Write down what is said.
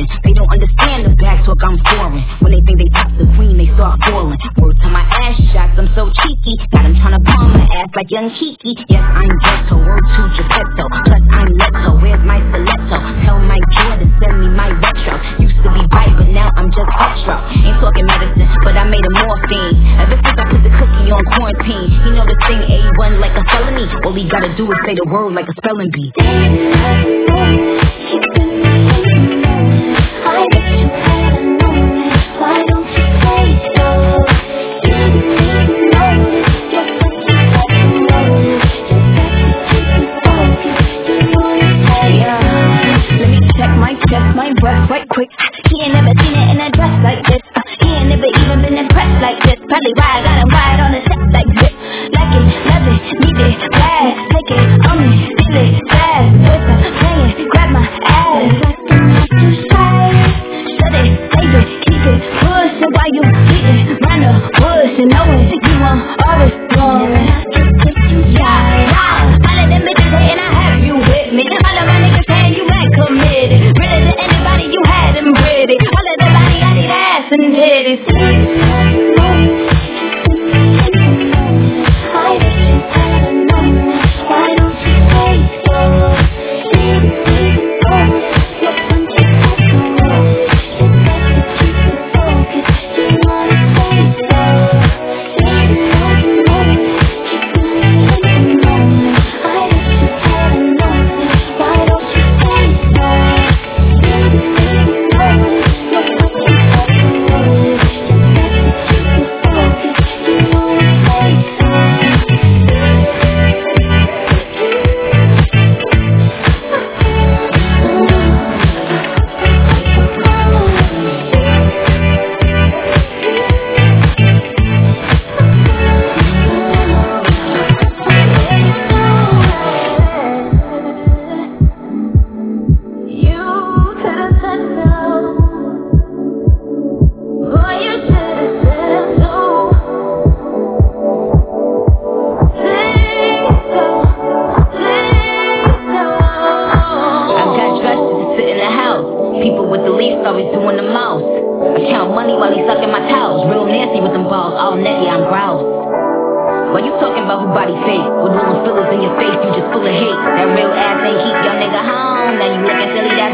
foreign. They don't understand the back talk, I'm foreign. When they think they top the queen, they start falling. Word to my ass shots, I'm so cheeky. Got him tryna palm my ass like young Kiki. Yes, I'm ghetto, word to Geppetto. Plus I'm Leto, where's my stiletto? Tell my Jordan, send me my retro. Used to be right, but now I'm just petro. Ain't talking medicine, but I made a morphine. Ever since I put the cookie on quarantine, he know this thing A1 like a felony. All he gotta do is say the word like a spelling bee. I wish you had a moment. Why don't you say so? You know you're such a fucking rose. Just got to keep it focused. You wanna say let me check my chest, my breath right quick. He ain't never seen it in a dress like this. He ain't never even been impressed like this. Probably why I got him wide on the set like this. Like it, love it, need it, bad. Take it, own it, feel it, fast. Twist it, bring it, grab my ass. Like I'm not too shy. Shut it, save it, keep it, push it while you keep it. Run the bush and know it. You want all this wrong. Yeah. All of them bitches hating, I have you with me. All of my niggas saying you ain't committed. Really to anybody, you had them ready. All of the body, I need ass and titties. That real ass ain't keep your nigga home. Now you looking silly, that's